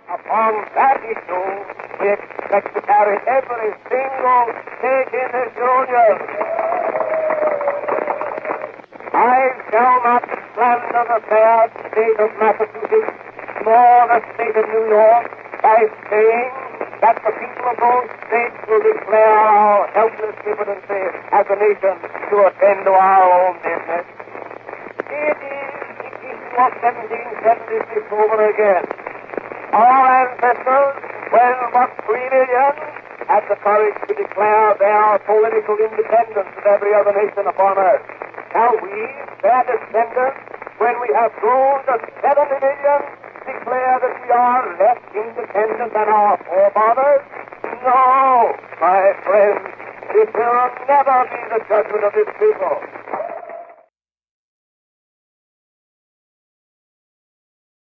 Upon that issue, we expect to carry every single state in this Union. I shall not slander the fair state of Massachusetts nor the state of New York by saying that the people of those states will declare our helpless impotency as a nation to attend to our own business. It is the issue of 1776 over again. Our ancestors, when but 3 million, had the courage to declare their political independence of every other nation upon earth. Shall we, their descendants, when we have grown to 70 million, declare that we are less independent than our forefathers? No, my friends, it will never be the judgment of this people.